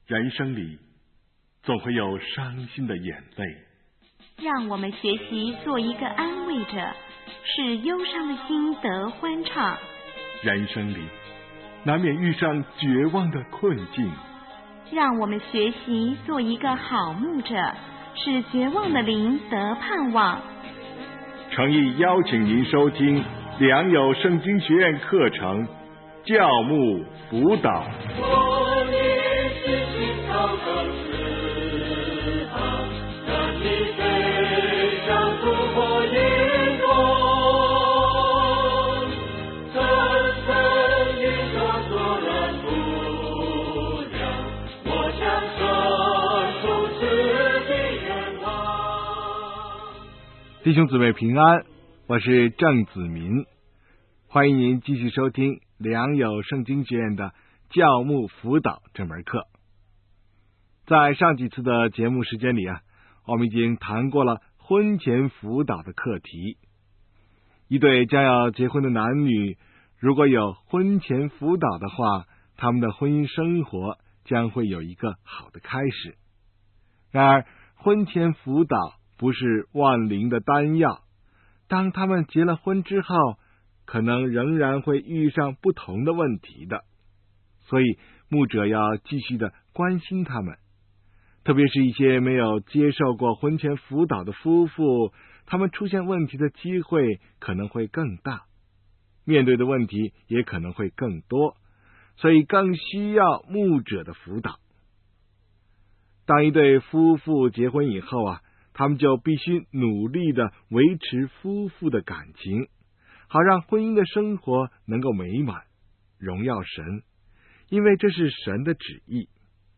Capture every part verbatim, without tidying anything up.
人生里总会有伤心的眼泪， 让我们学习做一个安慰者，使忧伤的心得欢畅。 人生里难免遇上绝望的困境， 让我们学习做一个好牧者，使绝望的灵得盼望。 诚意邀请您收听良友圣经学院课程教牧辅导。弟兄姊妹平安，我是郑子民，欢迎您继续收听良友圣经学院的教牧辅导这门课。在上几次的节目时间里啊，我们已经谈过了婚前辅导的课题。一对将要结婚的男女，如果有婚前辅导的话，他们的婚姻生活将会有一个好的开始。然而，婚前辅导不是万灵的丹药，当他们结了婚之后，可能仍然会遇上不同的问题的，所以牧者要继续的关心他们，特别是一些没有接受过婚前辅导的夫妇，他们出现问题的机会可能会更大，面对的问题也可能会更多，所以更需要牧者的辅导。当一对夫妇结婚以后啊，他们就必须努力的维持夫妇的感情，好让婚姻的生活能够美满，荣耀神，因为这是神的旨意。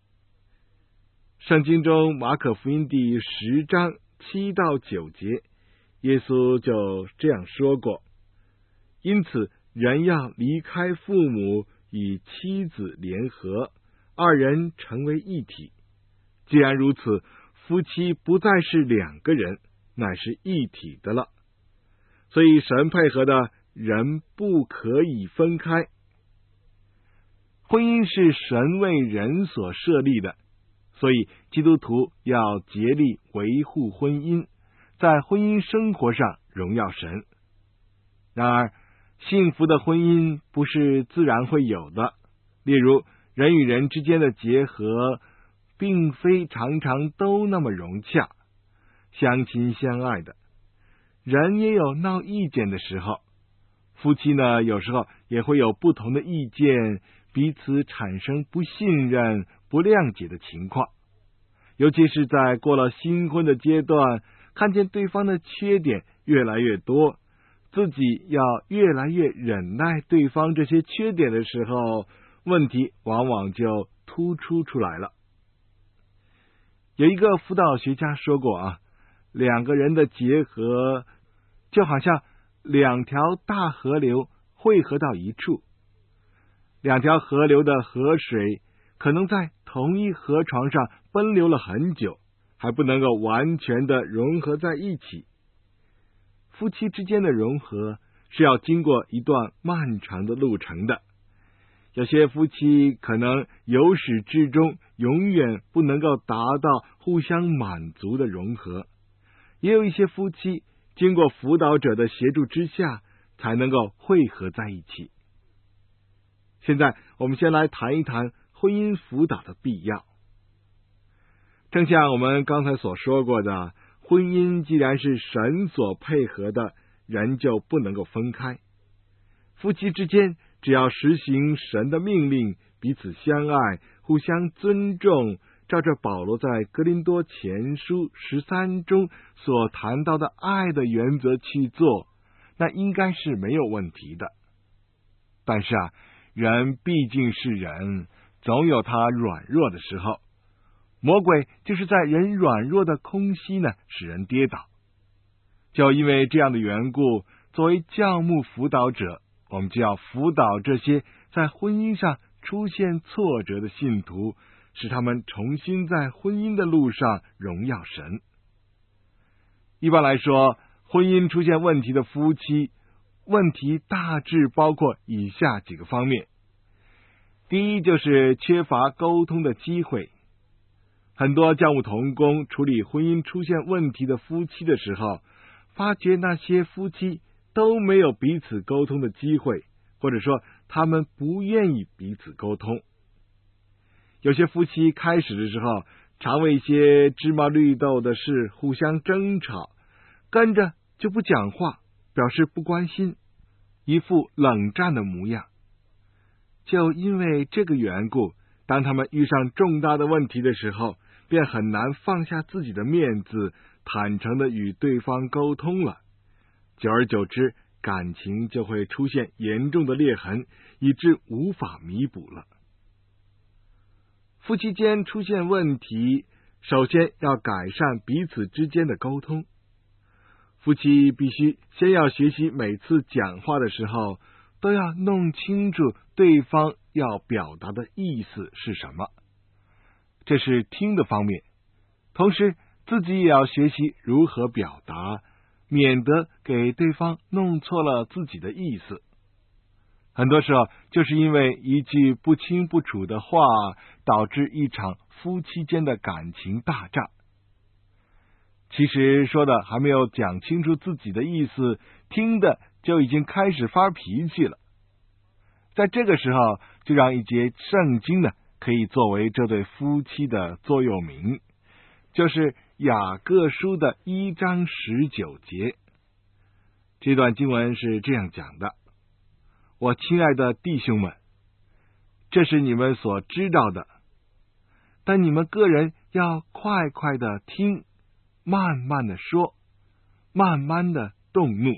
圣经中马可福音第十章七到九节，耶稣就这样说过：因此人要离开父母，与妻子联合，二人成为一体。既然如此，夫妻不再是两个人，乃是一体的了。所以神配合的人不可以分开。婚姻是神为人所设立的，所以基督徒要竭力维护婚姻，在婚姻生活上荣耀神。然而，幸福的婚姻不是自然会有的，例如人与人之间的结合并非常常都那么融洽，相亲相爱的人也有闹意见的时候，夫妻呢有时候也会有不同的意见，彼此产生不信任、不谅解的情况。尤其是在过了新婚的阶段，看见对方的缺点越来越多，自己要越来越忍耐对方这些缺点的时候，问题往往就突出出来了。有一个辅导学家说过啊，两个人的结合就好像两条大河流汇合到一处，两条河流的河水可能在同一河床上奔流了很久，还不能够完全的融合在一起。夫妻之间的融合是要经过一段漫长的路程的，有些夫妻可能由始至终永远不能够达到互相满足的融合，也有一些夫妻经过辅导者的协助之下才能够汇合在一起。现在我们先来谈一谈婚姻辅导的必要。正像我们刚才所说过的，婚姻既然是神所配合的，人就不能够分开。夫妻之间只要实行神的命令，彼此相爱，互相尊重，照着保罗在哥林多前书十三中所谈到的爱的原则去做，那应该是没有问题的。但是啊，人毕竟是人，总有他软弱的时候，魔鬼就是在人软弱的空隙呢，使人跌倒。就因为这样的缘故，作为教牧辅导者，我们就要辅导这些在婚姻上出现挫折的信徒，使他们重新在婚姻的路上荣耀神。一般来说，婚姻出现问题的夫妻，问题大致包括以下几个方面。第一，就是缺乏沟通的机会， 很多教务同工处理婚姻出现问题的夫妻的时候，发觉那些夫妻都没有彼此沟通的机会，或者说他们不愿意彼此沟通。有些夫妻开始的时候，常为一些芝麻绿豆的事互相争吵，跟着就不讲话，表示不关心，一副冷战的模样。就因为这个缘故，当他们遇上重大的问题的时候，便很难放下自己的面子，坦诚地与对方沟通了。久而久之，感情就会出现严重的裂痕，以致无法弥补了。夫妻间出现问题，首先要改善彼此之间的沟通。夫妻必须先要学习每次讲话的时候，都要弄清楚对方要表达的意思是什么，这是听的方面。同时自己也要学习如何表达，免得给对方弄错了自己的意思。很多时候就是因为一句不清不楚的话，导致一场夫妻间的感情大战。其实说的还没有讲清楚自己的意思，听的就已经开始发脾气了。在这个时候，就让一节圣经呢，可以作为这对夫妻的座右铭，就是雅各书的一章十九节。这段经文是这样讲的：我亲爱的弟兄们，这是你们所知道的，但你们个人要快快的听，慢慢的说，慢慢的动怒。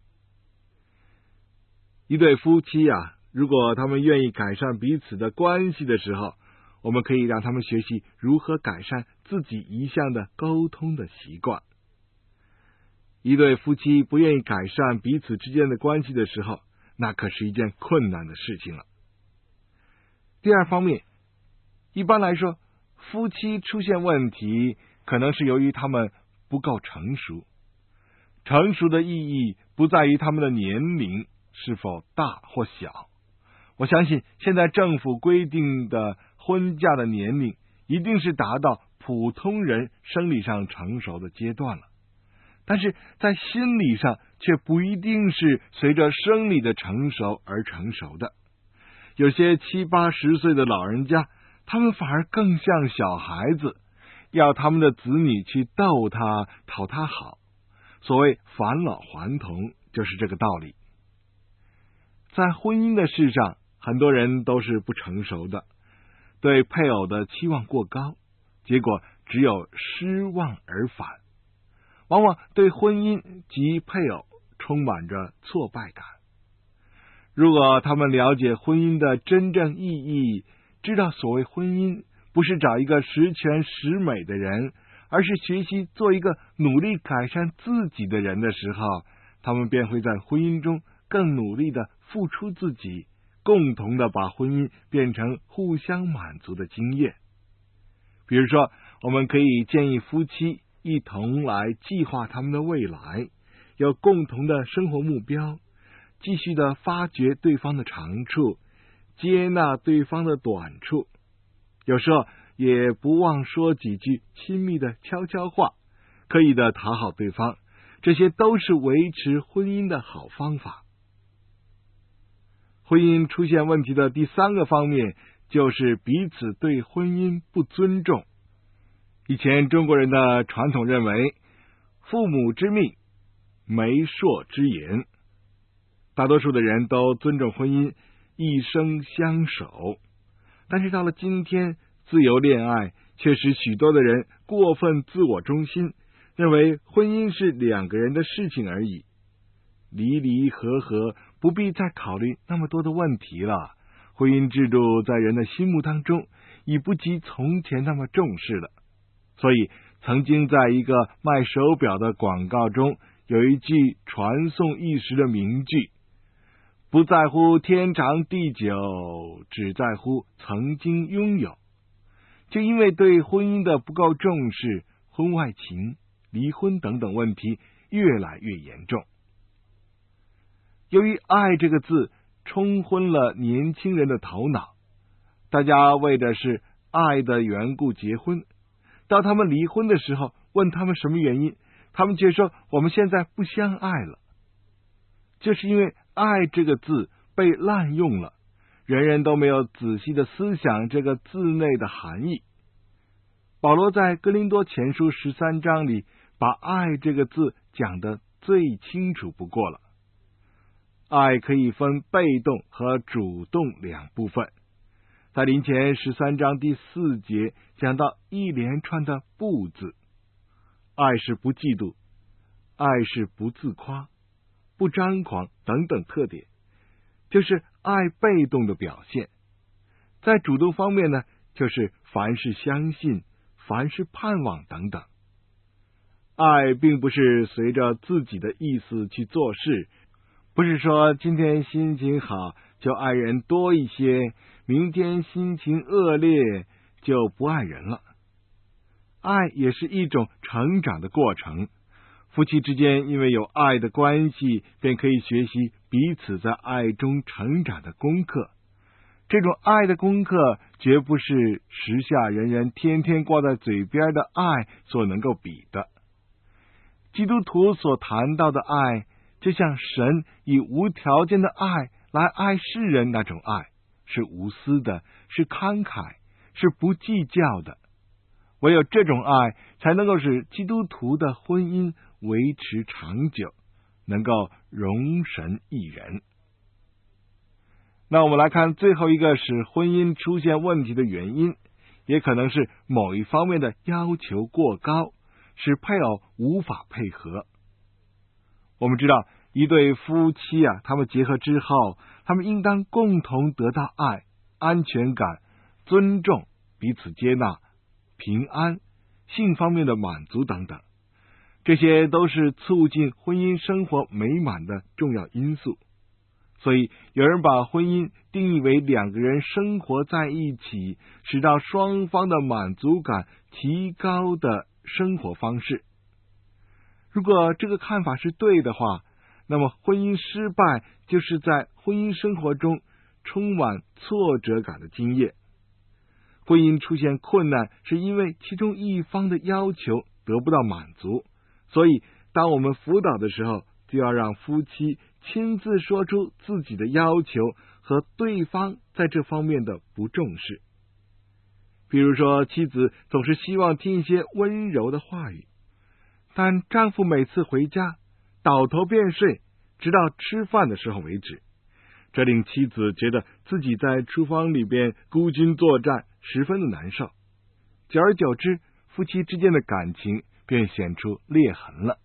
一对夫妻啊，如果他们愿意改善彼此的关系的时候，我们可以让他们学习如何改善自己一向的沟通的习惯。一对夫妻不愿意改善彼此之间的关系的时候，那可是一件困难的事情了。第二方面，一般来说，夫妻出现问题，可能是由于他们不够成熟。成熟的意义不在于他们的年龄是否大或小。我相信现在政府规定的婚嫁的年龄，一定是达到普通人生理上成熟的阶段了。但是在心理上却不一定是随着生理的成熟而成熟的。有些七八十岁的老人家，他们反而更像小孩子，要他们的子女去逗他，讨他好。所谓返老还童，就是这个道理。在婚姻的事上，很多人都是不成熟的，对配偶的期望过高，结果只有失望而返。往往对婚姻及配偶充满着挫败感。如果他们了解婚姻的真正意义，知道所谓婚姻不是找一个十全十美的人，而是学习做一个努力改善自己的人的时候，他们便会在婚姻中更努力的付出自己，共同的把婚姻变成互相满足的经验。比如说，我们可以建议夫妻一同来计划他们的未来，有共同的生活目标，继续的发掘对方的长处，接纳对方的短处，有时候也不忘说几句亲密的悄悄话，刻意的讨好对方，这些都是维持婚姻的好方法。婚姻出现问题的第三个方面，就是彼此对婚姻不尊重。以前中国人的传统认为，父母之命，媒妁之言，大多数的人都尊重婚姻，一生相守。但是到了今天，自由恋爱却使许多的人过分自我中心，认为婚姻是两个人的事情而已，离离合合不必再考虑那么多的问题了。婚姻制度在人的心目当中已不及从前那么重视了。所以曾经在一个卖手表的广告中，有一句传颂一时的名句：不在乎天长地久，只在乎曾经拥有。就因为对婚姻的不够重视，婚外情、离婚等等问题越来越严重。由于爱这个字冲昏了年轻人的头脑，大家为的是爱的缘故结婚， 当他们离婚的时候，问他们什么原因，他们却说我们现在不相爱了。就是因为爱这个字被滥用了，人人都没有仔细的思想这个字内的含义。保罗在哥林多前书十三章里把爱这个字讲得最清楚不过了。爱可以分被动和主动两部分。在林前十三章第四节讲到一连串的不字，爱是不嫉妒，爱是不自夸，不张狂等等特点，就是爱被动的表现。在主动方面呢，就是凡事相信，凡事盼望等等。爱并不是随着自己的意思去做事，不是说今天心情好就爱人多一些，明天心情恶劣就不爱人了。爱也是一种成长的过程，夫妻之间因为有爱的关系，便可以学习彼此在爱中成长的功课。这种爱的功课绝不是时下人人天天挂在嘴边的爱所能够比的。基督徒所谈到的爱，就像神以无条件的爱来爱世人那种爱，是无私的，是慷慨，是不计较的。唯有这种爱才能够使基督徒的婚姻维持长久，能够容神一人。那我们来看最后一个使婚姻出现问题的原因，也可能是某一方面的要求过高，使配偶无法配合。我们知道一对夫妻啊，他们结合之后，他们应当共同得到爱、安全感、尊重、彼此接纳、平安、性方面的满足等等，这些都是促进婚姻生活美满的重要因素。所以有人把婚姻定义为两个人生活在一起，使到双方的满足感提高的生活方式。如果这个看法是对的话，那么婚姻失败就是在婚姻生活中充满挫折感的经验。婚姻出现困难是因为其中一方的要求得不到满足，所以当我们辅导的时候，就要让夫妻亲自说出自己的要求和对方在这方面的不重视。比如说，妻子总是希望听一些温柔的话语，但丈夫每次回家倒头便睡，直到吃饭的时候为止。这令妻子觉得自己在厨房里边孤军作战，十分的难受。久而久之，夫妻之间的感情便显出裂痕了。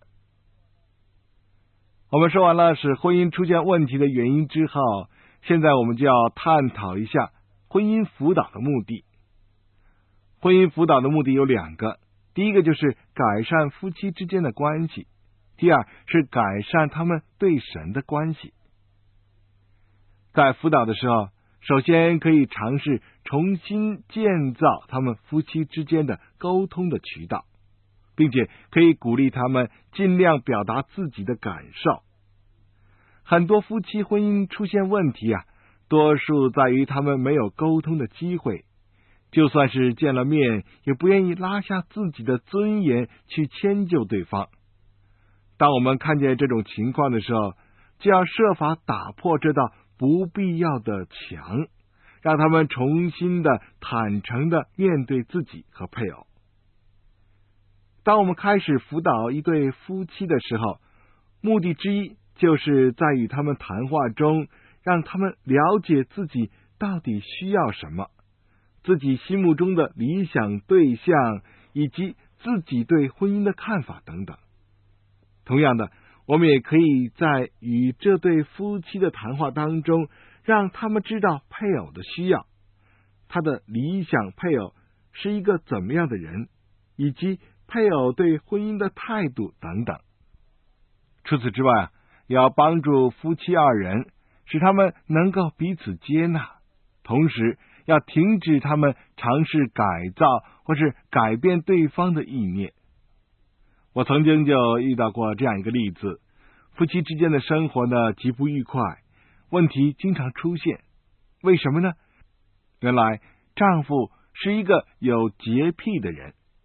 我们说完了使婚姻出现问题的原因之后，现在我们就要探讨一下婚姻辅导的目的。婚姻辅导的目的有两个，第一个就是改善夫妻之间的关系，第二是改善他们对神的关系。在辅导的时候，首先可以尝试重新建造他们夫妻之间的沟通的渠道，并且可以鼓励他们尽量表达自己的感受。很多夫妻婚姻出现问题啊，多数在于他们没有沟通的机会，就算是见了面，也不愿意拉下自己的尊严去迁就对方。当我们看见这种情况的时候，就要设法打破这道不必要的墙，让他们重新的坦诚的面对自己和配偶。当我们开始辅导一对夫妻的时候，目的之一就是在与他们谈话中，让他们了解自己到底需要什么，自己心目中的理想对象，以及自己对婚姻的看法等等。同样的，我们也可以在与这对夫妻的谈话当中，让他们知道配偶的需要，他的理想配偶是一个怎么样的人，以及配偶对婚姻的态度等等。除此之外啊，也要帮助夫妻二人，使他们能够彼此接纳，同时要停止他们尝试改造或是改变对方的意念。我曾经就遇到过这样一个例子，夫妻之间的生活呢极不愉快，问题经常出现。为什么呢？原来丈夫是一个有洁癖的人，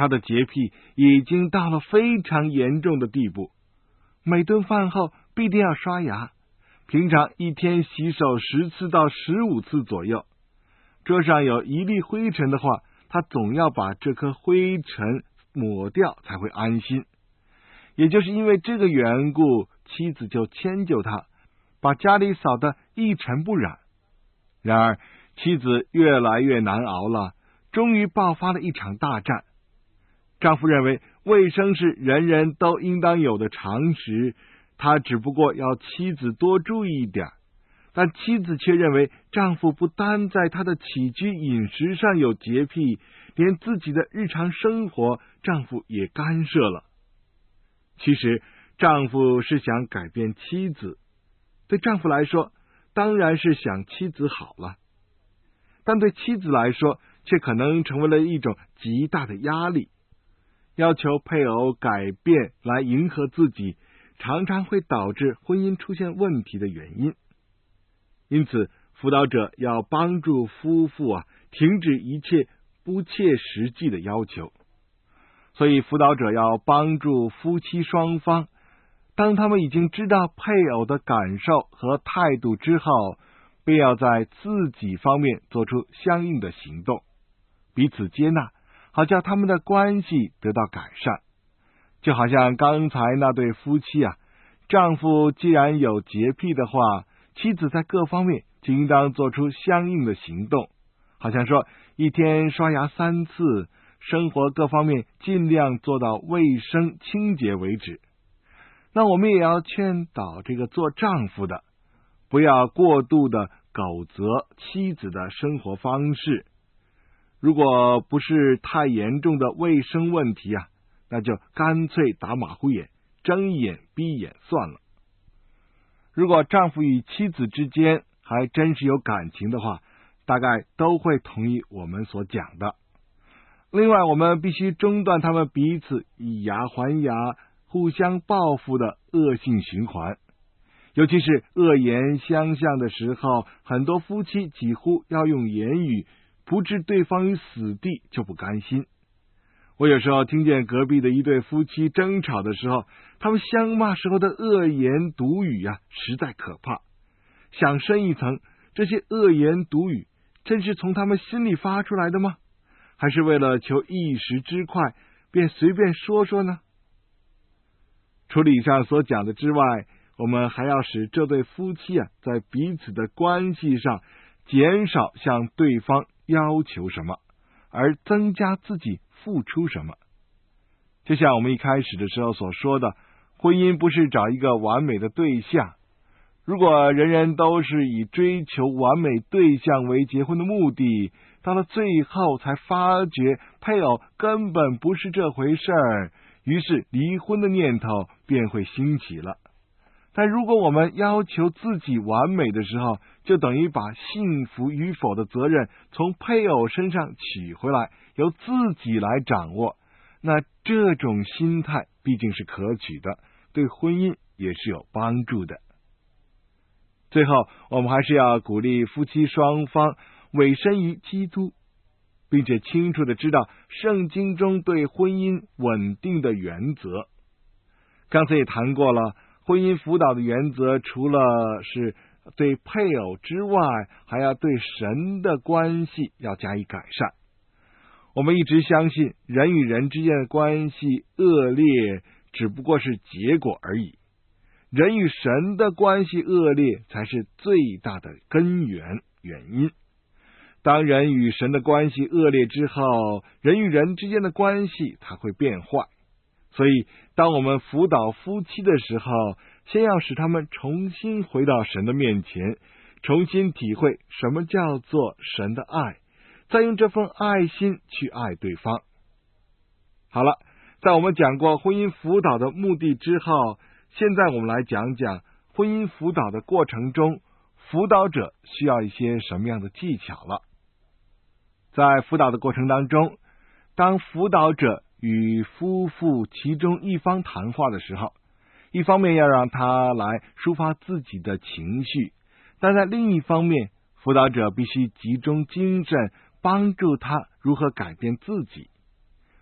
他的洁癖已经到了非常严重的地步，每顿饭后必定要刷牙，平常一天洗手十次到十五次左右。桌上有一粒灰尘的话，他总要把这颗灰尘抹掉才会安心。也就是因为这个缘故，妻子就迁就他，把家里扫得一尘不染。然而妻子越来越难熬了，终于爆发了一场大战。丈夫认为卫生是人人都应当有的常识，他只不过要妻子多注意一点，但妻子却认为丈夫不单在他的起居饮食上有洁癖，连自己的日常生活丈夫也干涉了。其实丈夫是想改变妻子，对丈夫来说当然是想妻子好了，但对妻子来说却可能成为了一种极大的压力。要求配偶改变来迎合自己，常常会导致婚姻出现问题的原因。因此辅导者要帮助夫妇啊，停止一切不切实际的要求。所以辅导者要帮助夫妻双方，当他们已经知道配偶的感受和态度之后，便要在自己方面做出相应的行动，彼此接纳，好叫他们的关系得到改善。就好像刚才那对夫妻啊，丈夫既然有洁癖的话，妻子在各方面就应当做出相应的行动，好像说一天刷牙三次，生活各方面尽量做到卫生清洁为止。那我们也要劝导这个做丈夫的，不要过度的苟责妻子的生活方式。如果不是太严重的卫生问题啊，那就干脆打马虎眼，睁眼闭眼算了。如果丈夫与妻子之间还真是有感情的话，大概都会同意我们所讲的。另外，我们必须中断他们彼此以牙还牙、互相报复的恶性循环。尤其是恶言相向的时候，很多夫妻几乎要用言语不置对方于死地就不甘心。我有时候听见隔壁的一对夫妻争吵的时候，他们相骂时候的恶言毒语啊，实在可怕。想深一层，这些恶言毒语真是从他们心里发出来的吗？还是为了求一时之快，便随便说说呢？除了以上所讲的之外，我们还要使这对夫妻啊，在彼此的关系上减少向对方要求什么，而增加自己付出什么。就像我们一开始的时候所说的，婚姻不是找一个完美的对象。如果人人都是以追求完美对象为结婚的目的，到了最后才发觉配偶根本不是这回事儿，于是离婚的念头便会兴起了。但如果我们要求自己完美的时候，就等于把幸福与否的责任从配偶身上取回来，由自己来掌握，那这种心态毕竟是可取的，对婚姻也是有帮助的。最后，我们还是要鼓励夫妻双方委身于基督，并且清楚的知道圣经中对婚姻稳定的原则。刚才也谈过了，婚姻辅导的原则除了是对配偶之外，还要对神的关系要加以改善。我们一直相信人与人之间的关系恶劣只不过是结果而已，人与神的关系恶劣才是最大的根源原因。当人与神的关系恶劣之后，人与人之间的关系它会变坏。所以当我们辅导夫妻的时候，先要使他们重新回到神的面前，重新体会什么叫做神的爱，再用这份爱心去爱对方。好了，在我们讲过婚姻辅导的目的之后，现在我们来讲讲婚姻辅导的过程中，辅导者需要一些什么样的技巧了。在辅导的过程当中，当辅导者与夫妇其中一方谈话的时候，一方面要让他来抒发自己的情绪，但在另一方面，辅导者必须集中精神帮助他如何改变自己。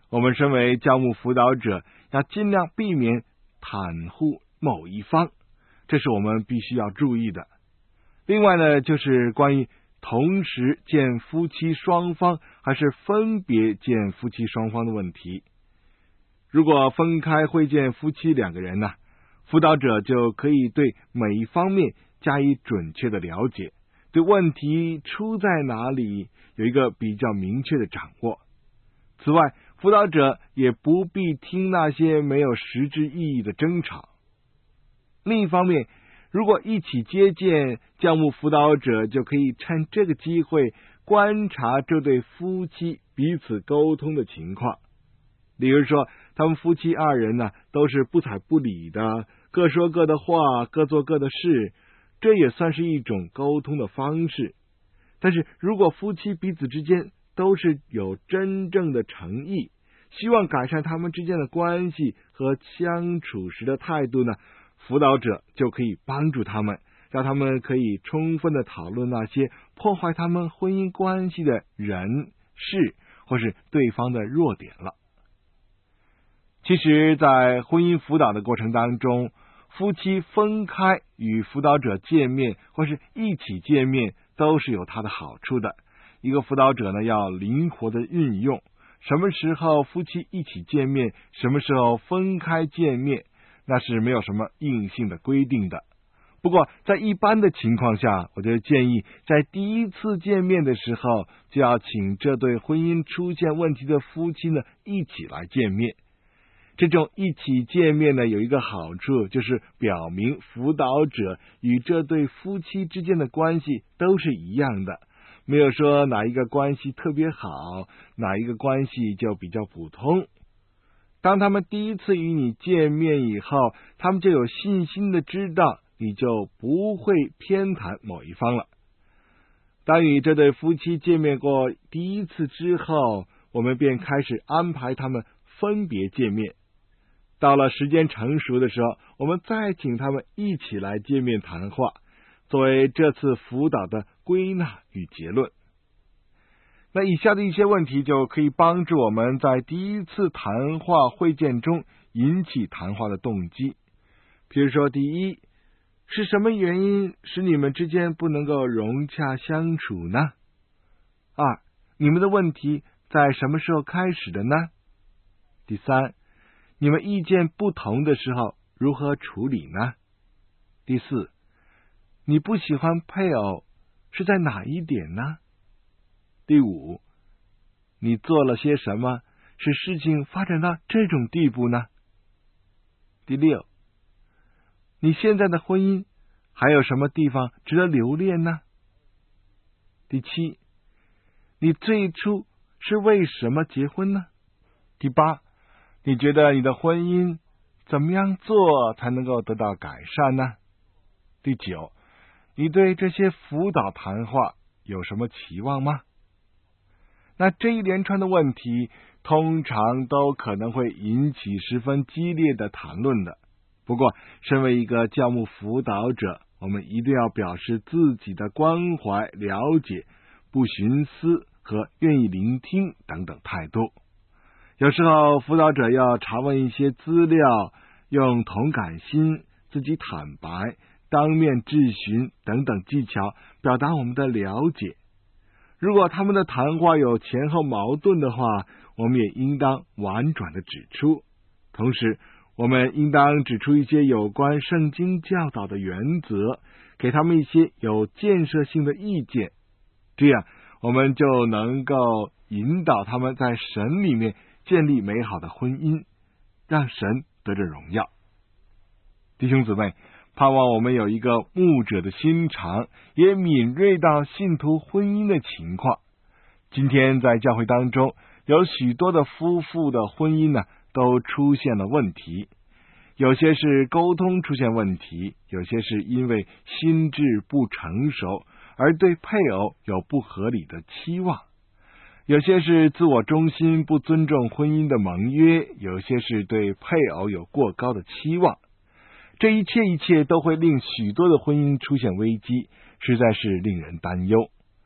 我们身为教牧辅导者，要尽量避免袒护某一方，这是我们必须要注意的。另外呢，就是关于同时见夫妻双方还是分别见夫妻双方的问题。如果分开会见夫妻两个人呢，辅导者就可以对每一方面加以准确的了解，对问题出在哪里有一个比较明确的掌握。此外，辅导者也不必听那些没有实质意义的争吵。另一方面，如果一起接见，教牧辅导者就可以趁这个机会观察这对夫妻彼此沟通的情况。例如说，他们夫妻二人呢，都是不睬不理的，各说各的话，各做各的事，这也算是一种沟通的方式。但是如果夫妻彼此之间都是有真正的诚意，希望改善他们之间的关系和相处时的态度呢，辅导者就可以帮助他们，让他们可以充分的讨论那些破坏他们婚姻关系的人、事或是对方的弱点了。其实在婚姻辅导的过程当中，夫妻分开与辅导者见面或是一起见面都是有它的好处的。一个辅导者呢，要灵活的运用，什么时候夫妻一起见面，什么时候分开见面，那是没有什么硬性的规定的。不过在一般的情况下，我就建议在第一次见面的时候，就要请这对婚姻出现问题的夫妻呢一起来见面。这种一起见面呢，有一个好处，就是表明辅导者与这对夫妻之间的关系都是一样的，没有说哪一个关系特别好，哪一个关系就比较普通。当他们第一次与你见面以后，他们就有信心的知道你就不会偏袒某一方了。当与这对夫妻见面过第一次之后，我们便开始安排他们分别见面。到了时间成熟的时候，我们再请他们一起来见面谈话，作为这次辅导的归纳与结论。那以下的一些问题就可以帮助我们在第一次谈话会见中引起谈话的动机。比如说，第一，是什么原因使你们之间不能够融洽相处呢？二，你们的问题在什么时候开始的呢？第三，你们意见不同的时候如何处理呢？第四，你不喜欢配偶是在哪一点呢？第五，你做了些什么使事情发展到这种地步呢？第六，你现在的婚姻还有什么地方值得留恋呢？第七，你最初是为什么结婚呢？第八，你觉得你的婚姻怎么样做才能够得到改善呢？第九，你对这些辅导谈话有什么期望吗？那这一连串的问题通常都可能会引起十分激烈的谈论的。不过身为一个教牧辅导者，我们一定要表示自己的关怀、了解、不徇私和愿意聆听等等态度。有时候辅导者要查问一些资料，用同感心、自己坦白、当面质询等等技巧表达我们的了解。如果他们的谈话有前后矛盾的话，我们也应当婉转的指出。同时我们应当指出一些有关圣经教导的原则，给他们一些有建设性的意见，这样我们就能够引导他们在神里面建立美好的婚姻，让神得着荣耀。弟兄姊妹，盼望我们有一个牧者的心肠，也敏锐到信徒婚姻的情况。今天在教会当中，有许多的夫妇的婚姻呢，都出现了问题。有些是沟通出现问题，有些是因为心智不成熟，而对配偶有不合理的期望。有些是自我中心，不尊重婚姻的盟约，有些是对配偶有过高的期望。这一切一切都会令许多的婚姻出现危机，实在是令人担忧。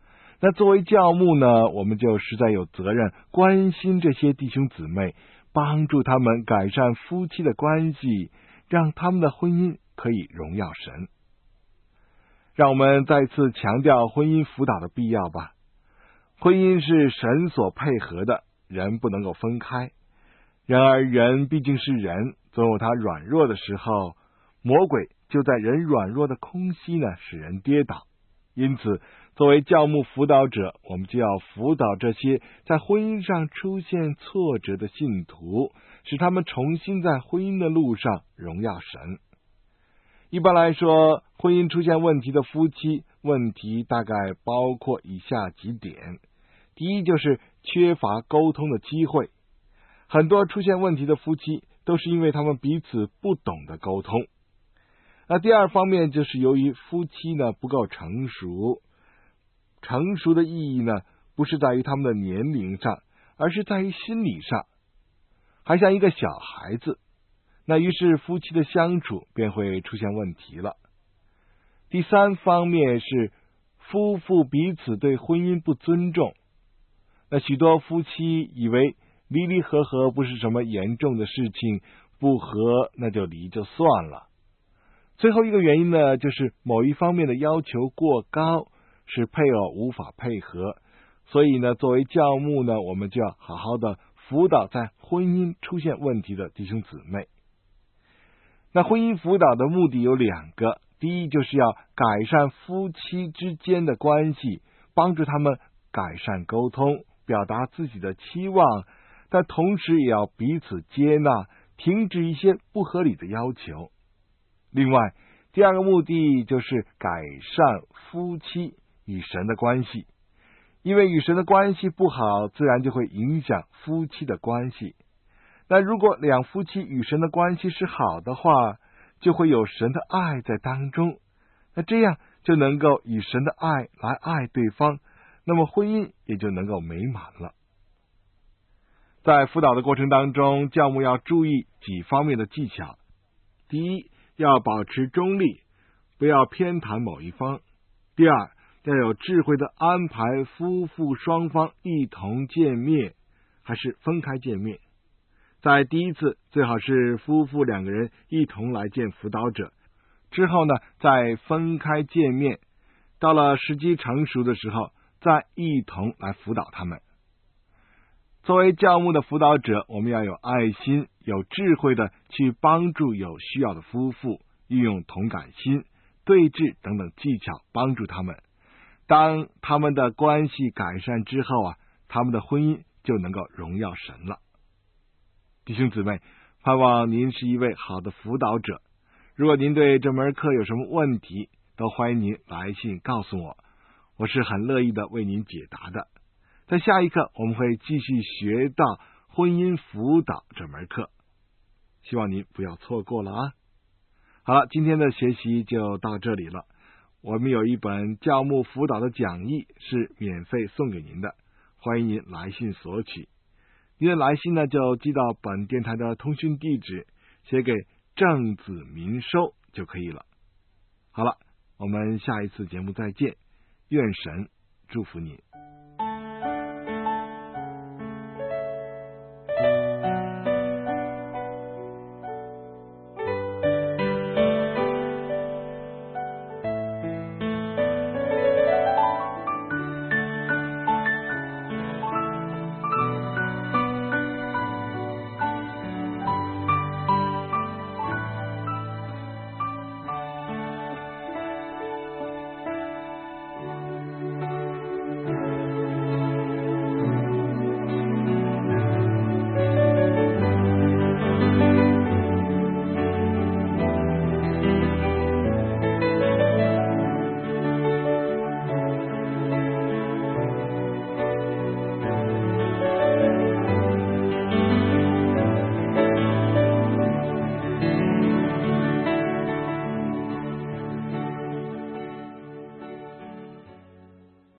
那作为教牧呢，我们就实在有责任关心这些弟兄姊妹，帮助他们改善夫妻的关系，让他们的婚姻可以荣耀神。让我们再次强调婚姻辅导的必要吧。婚姻是神所配合的，人不能够分开。然而人毕竟是人，总有他软弱的时候，魔鬼就在人软弱的空隙呢，使人跌倒。因此作为教牧辅导者，我们就要辅导这些在婚姻上出现挫折的信徒，使他们重新在婚姻的路上荣耀神。一般来说，婚姻出现问题的夫妻，问题大概包括以下几点。第一，就是缺乏沟通的机会。很多出现问题的夫妻都是因为他们彼此不懂得沟通。那第二方面就是由于夫妻呢不够成熟。成熟的意义呢，不是在于他们的年龄上，而是在于心理上，还像一个小孩子。那于是夫妻的相处便会出现问题了。第三方面是夫妇彼此对婚姻不尊重。那许多夫妻以为离离合合不是什么严重的事情，不和那就离就算了。最后一个原因呢，就是某一方面的要求过高，使配偶无法配合。所以呢，作为教牧呢，我们就要好好的辅导在婚姻出现问题的弟兄姊妹。那婚姻辅导的目的有两个，第一就是要改善夫妻之间的关系，帮助他们改善沟通，表达自己的期望，但同时也要彼此接纳，停止一些不合理的要求。另外，第二个目的就是改善夫妻与神的关系，因为与神的关系不好，自然就会影响夫妻的关系。那如果两夫妻与神的关系是好的话，就会有神的爱在当中，那这样就能够以神的爱来爱对方，那么婚姻也就能够美满了。在辅导的过程当中，教牧要注意几方面的技巧。第一，要保持中立，不要偏袒某一方。第二，要有智慧的安排夫妇双方一同见面，还是分开见面。在第一次，最好是夫妇两个人一同来见辅导者，之后呢，再分开见面，到了时机成熟的时候，再一同来辅导他们。作为教牧的辅导者，我们要有爱心，有智慧的去帮助有需要的夫妇，运用同感心、对峙等等技巧帮助他们。当他们的关系改善之后啊，他们的婚姻就能够荣耀神了。弟兄姊妹，盼望您是一位好的辅导者。如果您对这门课有什么问题，都欢迎您来信告诉我，我是很乐意的为您解答的。在下一课，我们会继续学到婚姻辅导这门课，希望您不要错过了啊！好了，今天的学习就到这里了。我们有一本教牧辅导的讲义是免费送给您的，欢迎您来信索取。您的来信呢，就寄到本电台的通讯地址，写给郑子民收就可以了。好了，我们下一次节目再见，愿神祝福你。